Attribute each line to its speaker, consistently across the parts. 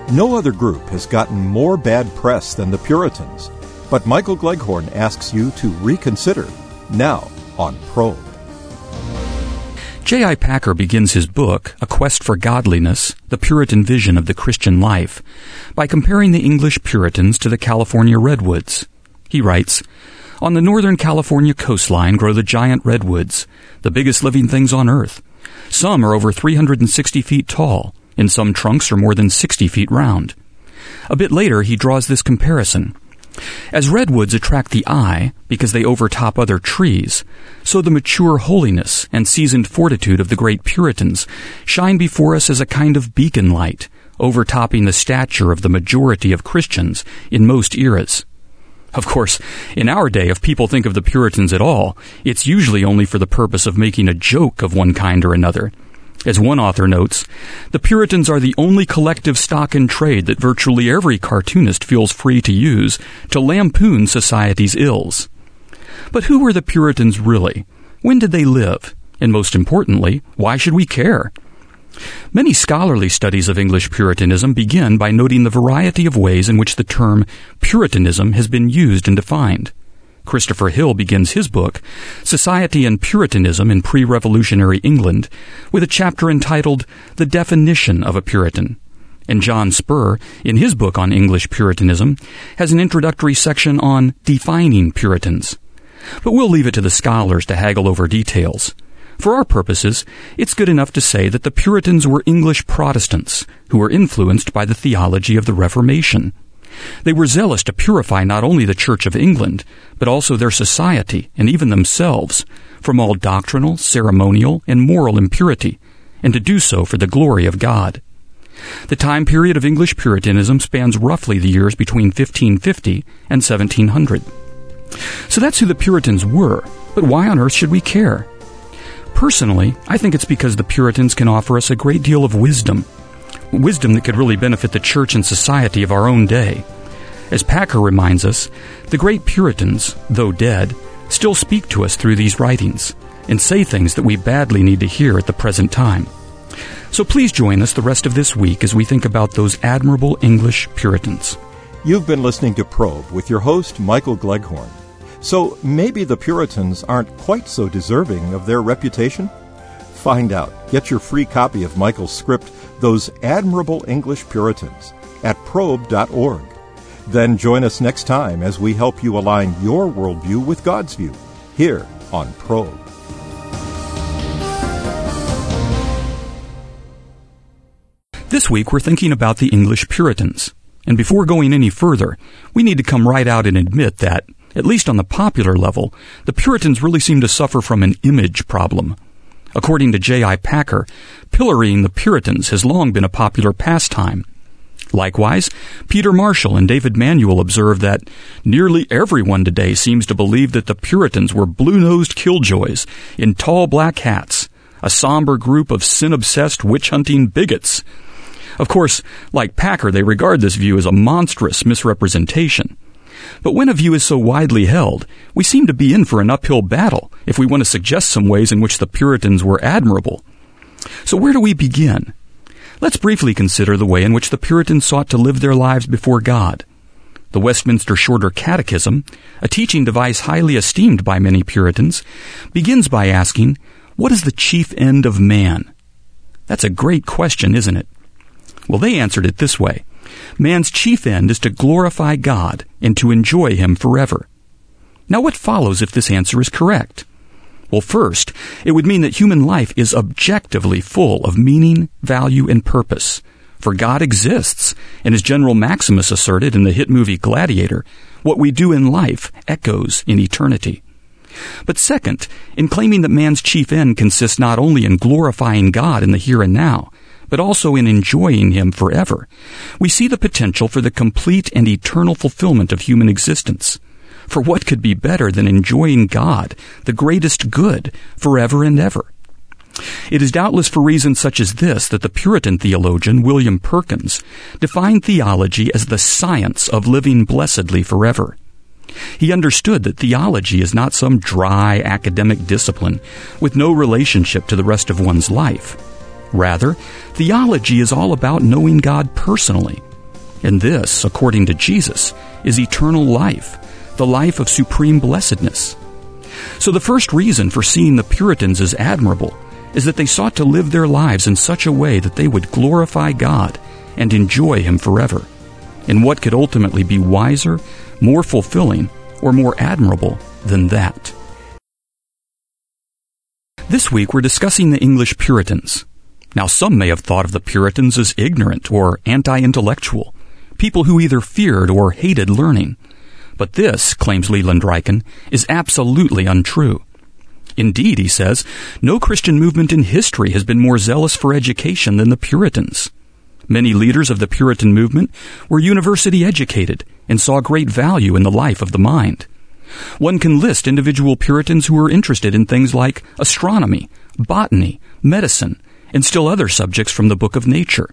Speaker 1: No other group has gotten more bad press than the Puritans, but Michael Gleghorn asks you to reconsider, now on Probe.
Speaker 2: J.I. Packer begins his book, A Quest for Godliness, The Puritan Vision of the Christian Life, by comparing the English Puritans to the California redwoods. He writes, "On the northern California coastline grow the giant redwoods, the biggest living things on earth. Some are over 360 feet tall, and some trunks are more than 60 feet round." A bit later, he draws this comparison. As redwoods attract the eye because they overtop other trees, so the mature holiness and seasoned fortitude of the great Puritans shine before us as a kind of beacon light, overtopping the stature of the majority of Christians in most eras. Of course, in our day, if people think of the Puritans at all, it's usually only for the purpose of making a joke of one kind or another. As one author notes, the Puritans are the only collective stock in trade that virtually every cartoonist feels free to use to lampoon society's ills. But who were the Puritans really? When did they live? And most importantly, why should we care? Many scholarly studies of English Puritanism begin by noting the variety of ways in which the term Puritanism has been used and defined. Christopher Hill begins his book, Society and Puritanism in Pre-Revolutionary England, with a chapter entitled The Definition of a Puritan. And John Spur, in his book on English Puritanism, has an introductory section on defining Puritans. But we'll leave it to the scholars to haggle over details. For our purposes, it's good enough to say that the Puritans were English Protestants who were influenced by the theology of the Reformation. They were zealous to purify not only the Church of England, but also their society and even themselves from all doctrinal, ceremonial, and moral impurity, and to do so for the glory of God. The time period of English Puritanism spans roughly the years between 1550 and 1700. So that's who the Puritans were, but why on earth should we care? Personally, I think it's because the Puritans can offer us a great deal of wisdom that could really benefit the church and society of our own day. As Packer reminds us, the great Puritans, though dead, still speak to us through these writings and say things that we badly need to hear at the present time. So please join us the rest of this week as we think about those admirable English Puritans.
Speaker 1: You've been listening to Probe with your host, Michael Gleghorn. So maybe the Puritans aren't quite so deserving of their reputation? Find out. Get your free copy of Michael's script, Those Admirable English Puritans, at probe.org. Then join us next time as we help you align your worldview with God's view, here on Probe.
Speaker 2: This week we're thinking about the English Puritans. And before going any further, we need to come right out and admit that, at least on the popular level, the Puritans really seem to suffer from an image problem. According to J.I. Packer, pillorying the Puritans has long been a popular pastime. Likewise, Peter Marshall and David Manuel observe that nearly everyone today seems to believe that the Puritans were blue-nosed killjoys in tall black hats, a somber group of sin-obsessed witch-hunting bigots. Of course, like Packer, they regard this view as a monstrous misrepresentation. But when a view is so widely held, we seem to be in for an uphill battle if we want to suggest some ways in which the Puritans were admirable. So where do we begin? Let's briefly consider the way in which the Puritans sought to live their lives before God. The Westminster Shorter Catechism, a teaching device highly esteemed by many Puritans, begins by asking, what is the chief end of man? That's a great question, isn't it? Well, they answered it this way. Man's chief end is to glorify God and to enjoy Him forever. Now, what follows if this answer is correct? Well, first, it would mean that human life is objectively full of meaning, value, and purpose. For God exists, and as General Maximus asserted in the hit movie Gladiator, what we do in life echoes in eternity. But second, in claiming that man's chief end consists not only in glorifying God in the here and now, but also in enjoying Him forever, we see the potential for the complete and eternal fulfillment of human existence. For what could be better than enjoying God, the greatest good, forever and ever? It is doubtless for reasons such as this that the Puritan theologian William Perkins defined theology as the science of living blessedly forever. He understood that theology is not some dry academic discipline with no relationship to the rest of one's life. Rather, theology is all about knowing God personally, And this, according to Jesus, is eternal life, the life of supreme blessedness. So the first reason for seeing the Puritans as admirable is that they sought to live their lives in such a way that they would glorify God and enjoy Him forever. And what could ultimately be wiser, more fulfilling, or more admirable than that? This week we're discussing the English Puritans. Now some may have thought of the Puritans as ignorant or anti-intellectual, people who either feared or hated learning. But this, claims Leland Ryken, is absolutely untrue. Indeed, he says, no Christian movement in history has been more zealous for education than the Puritans. Many leaders of the Puritan movement were university educated and saw great value in the life of the mind. One can list individual Puritans who were interested in things like astronomy, botany, medicine, and still other subjects from the book of nature.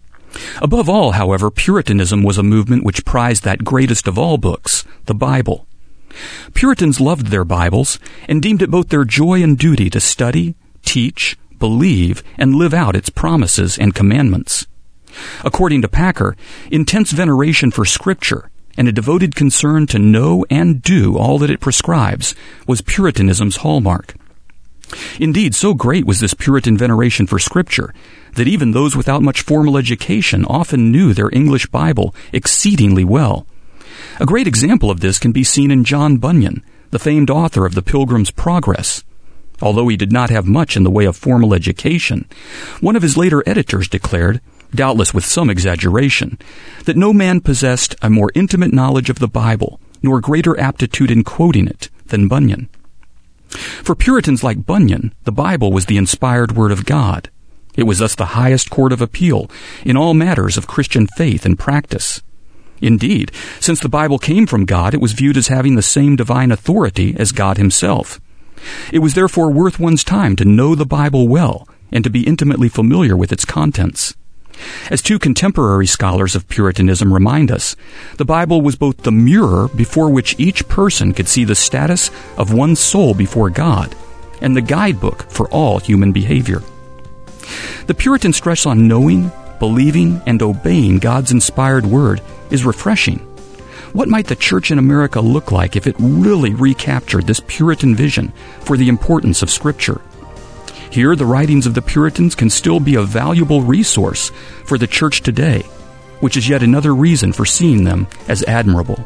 Speaker 2: Above all, however, Puritanism was a movement which prized that greatest of all books, the Bible. Puritans loved their Bibles and deemed it both their joy and duty to study, teach, believe, and live out its promises and commandments. According to Packer, intense veneration for Scripture and a devoted concern to know and do all that it prescribes was Puritanism's hallmark. Indeed, so great was this Puritan veneration for Scripture that even those without much formal education often knew their English Bible exceedingly well. A great example of this can be seen in John Bunyan, the famed author of The Pilgrim's Progress. Although he did not have much in the way of formal education, one of his later editors declared, doubtless with some exaggeration, that no man possessed a more intimate knowledge of the Bible, nor greater aptitude in quoting it, than Bunyan. For Puritans like Bunyan, the Bible was the inspired Word of God. It was thus the highest court of appeal in all matters of Christian faith and practice. Indeed, since the Bible came from God, it was viewed as having the same divine authority as God Himself. It was therefore worth one's time to know the Bible well and to be intimately familiar with its contents. As two contemporary scholars of Puritanism remind us, the Bible was both the mirror before which each person could see the status of one's soul before God, and the guidebook for all human behavior. The Puritan stress on knowing, believing, and obeying God's inspired Word is refreshing. What might the church in America look like if it really recaptured this Puritan vision for the importance of Scripture? Here, the writings of the Puritans can still be a valuable resource for the church today, which is yet another reason for seeing them as admirable.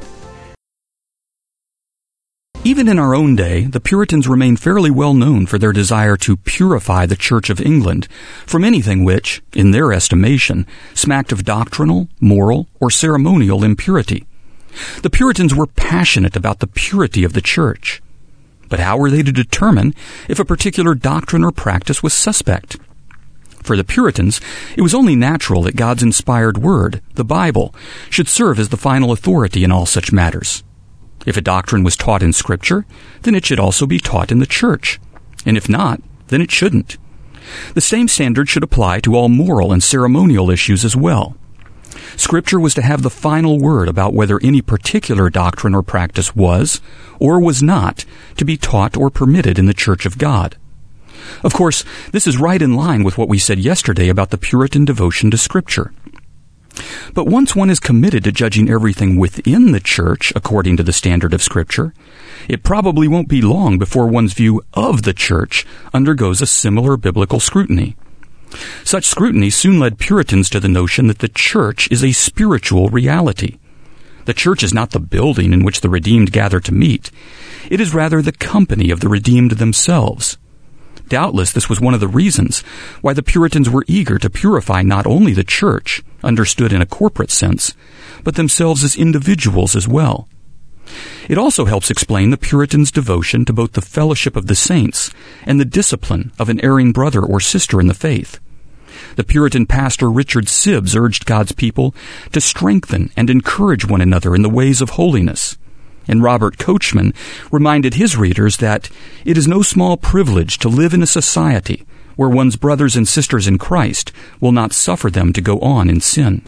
Speaker 2: Even in our own day, the Puritans remain fairly well known for their desire to purify the Church of England from anything which, in their estimation, smacked of doctrinal, moral, or ceremonial impurity. The Puritans were passionate about the purity of the church. But how were they to determine if a particular doctrine or practice was suspect? For the Puritans, it was only natural that God's inspired Word, the Bible, should serve as the final authority in all such matters. If a doctrine was taught in Scripture, then it should also be taught in the church. And if not, then it shouldn't. The same standard should apply to all moral and ceremonial issues as well. Scripture was to have the final word about whether any particular doctrine or practice was, or was not, to be taught or permitted in the Church of God. Of course, this is right in line with what we said yesterday about the Puritan devotion to Scripture. But once one is committed to judging everything within the church according to the standard of Scripture, it probably won't be long before one's view of the church undergoes a similar biblical scrutiny. Such scrutiny soon led Puritans to the notion that the church is a spiritual reality. The church is not the building in which the redeemed gather to meet. It is rather the company of the redeemed themselves. Doubtless this was one of the reasons why the Puritans were eager to purify not only the church, understood in a corporate sense, but themselves as individuals as well. It also helps explain the Puritans' devotion to both the fellowship of the saints and the discipline of an erring brother or sister in the faith. The Puritan pastor Richard Sibbes urged God's people to strengthen and encourage one another in the ways of holiness. And Robert Coachman reminded his readers that it is no small privilege to live in a society where one's brothers and sisters in Christ will not suffer them to go on in sin.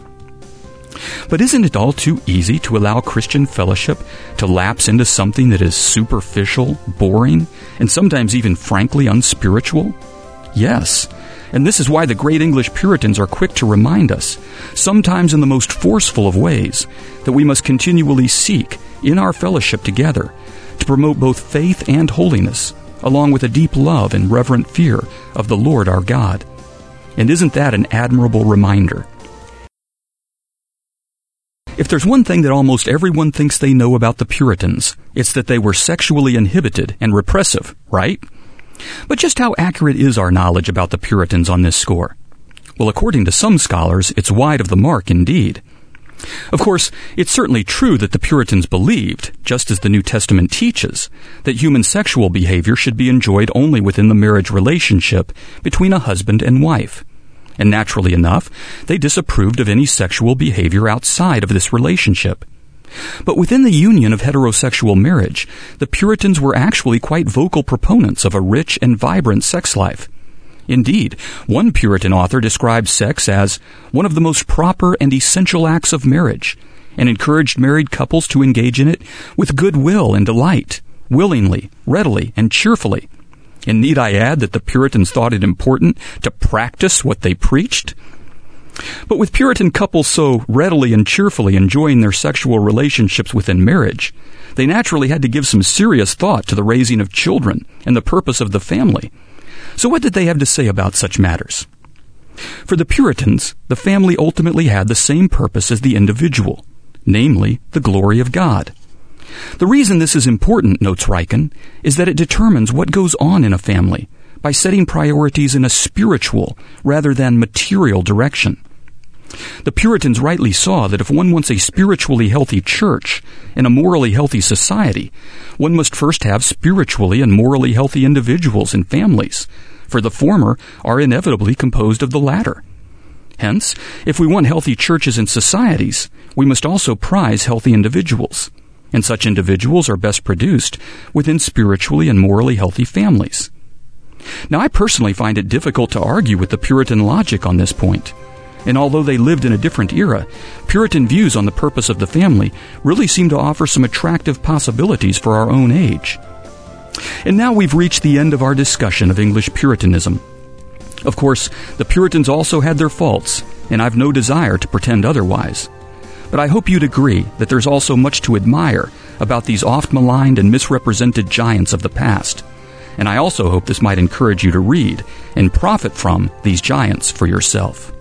Speaker 2: But isn't it all too easy to allow Christian fellowship to lapse into something that is superficial, boring, and sometimes even frankly unspiritual? Yes, And this is why the great English Puritans are quick to remind us, sometimes in the most forceful of ways, that we must continually seek, in our fellowship together, to promote both faith and holiness, along with a deep love and reverent fear of the Lord our God. And isn't that an admirable reminder? If there's one thing that almost everyone thinks they know about the Puritans, it's that they were sexually inhibited and repressive, right? But just how accurate is our knowledge about the Puritans on this score? Well, according to some scholars, it's wide of the mark indeed. Of course, it's certainly true that the Puritans believed, just as the New Testament teaches, that human sexual behavior should be enjoyed only within the marriage relationship between a husband and wife. And naturally enough, they disapproved of any sexual behavior outside of this relationship. But within the union of heterosexual marriage, the Puritans were actually quite vocal proponents of a rich and vibrant sex life. Indeed, one Puritan author described sex as one of the most proper and essential acts of marriage, and encouraged married couples to engage in it with good will and delight, willingly, readily, and cheerfully. And need I add that the Puritans thought it important to practice what they preached? But with Puritan couples so readily and cheerfully enjoying their sexual relationships within marriage, they naturally had to give some serious thought to the raising of children and the purpose of the family. So what did they have to say about such matters? For the Puritans, the family ultimately had the same purpose as the individual, namely the glory of God. The reason this is important, notes Ryken, is that it determines what goes on in a family by setting priorities in a spiritual rather than material direction. The Puritans rightly saw that if one wants a spiritually healthy church and a morally healthy society, one must first have spiritually and morally healthy individuals and families, for the former are inevitably composed of the latter. Hence, if we want healthy churches and societies, we must also prize healthy individuals. And such individuals are best produced within spiritually and morally healthy families. Now, I personally find it difficult to argue with the Puritan logic on this point. And although they lived in a different era, Puritan views on the purpose of the family really seem to offer some attractive possibilities for our own age. And now we've reached the end of our discussion of English Puritanism. Of course, the Puritans also had their faults, and I've no desire to pretend otherwise. But I hope you'd agree that there's also much to admire about these oft-maligned and misrepresented giants of the past. And I also hope this might encourage you to read and profit from these giants for yourself.